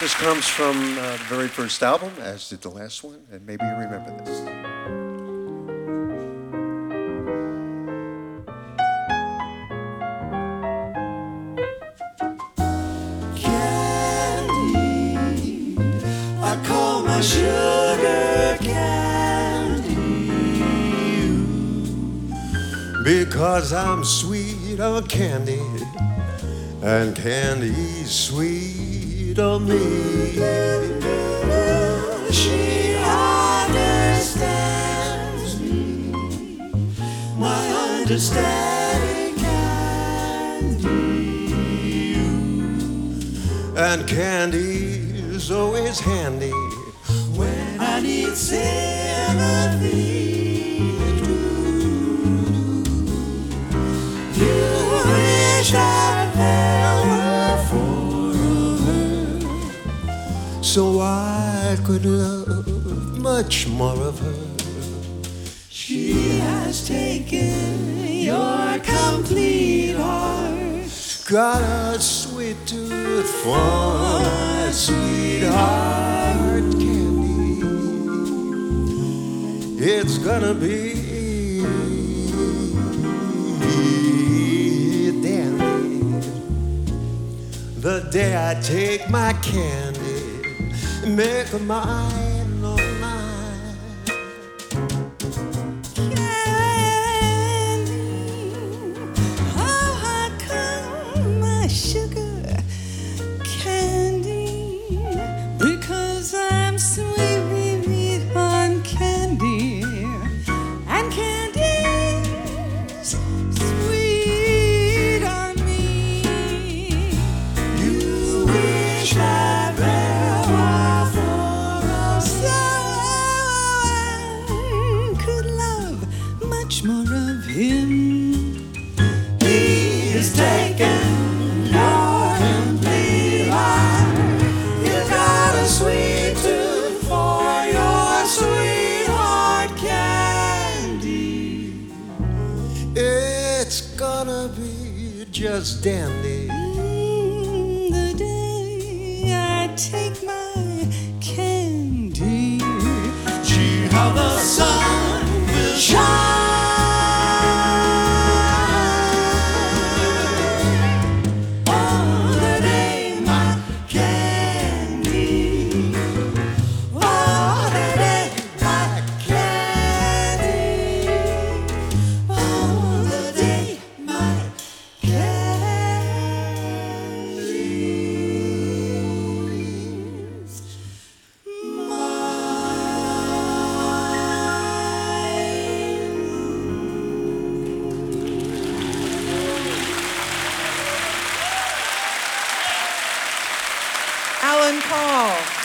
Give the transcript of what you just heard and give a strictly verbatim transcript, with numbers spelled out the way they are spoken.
This comes from uh, the very first album, as did the last one, and maybe you remember this. Candy, I call my sugar candy, because I'm sweet on candy, and candy's sweet on me. She understands me, my understanding candy, And candy's always handy when I need sympathy. You wish that there were four of her, so I could love much more of her. she has taken your complete heart. Got a sweet tooth for my sweetheart candy. It's gonna be dandy the day I take my candy, make her mine, oh mine. Candy, oh, how come my sugar candy? Because I'm sweet on candy, and candy's sweet on me. You wish that there were four of so I could love much more of him. He has taken your complete heart. You got a sweet tooth for your sweetheart candy. It's gonna be just dandy Mm, the day I take my candy, gee, how the sun will shine on the day my candy, oh, the day my candy, oh, the day my candy's Alan Paul.